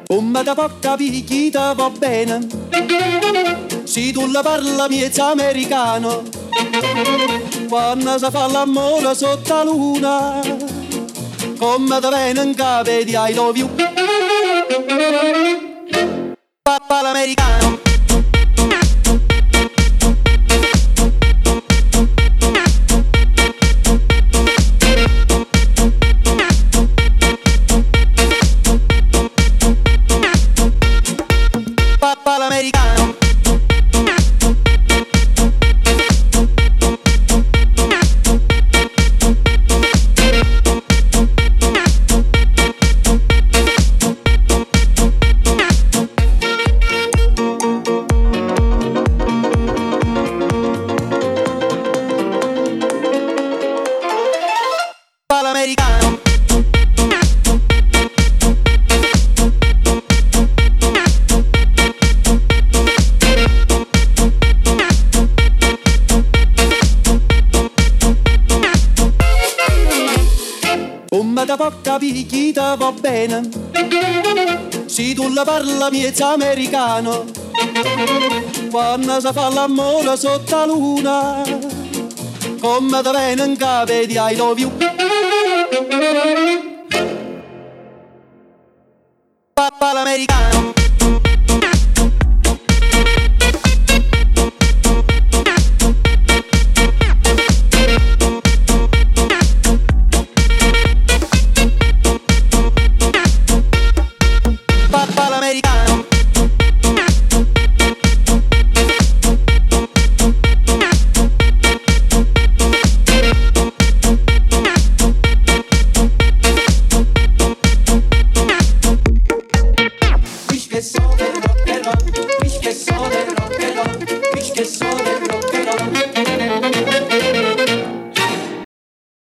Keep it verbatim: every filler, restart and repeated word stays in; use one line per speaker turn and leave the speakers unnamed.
Come da poca picchita va bene, se tu la parla miezza americano, quando si fa l'amore sotto la luna, come da viene in capo di I love you. Papà l'americano. Papà l'americano. L'americano. Come da poca picchita va bene, se tu la parla miezza americano, quando si fa l'amore sotto la luna, come da viene in capo di I love you. Papà l'americano. Papà l'americano. Ich che so del rock and roll, ich che so del rock and roll, ich che so del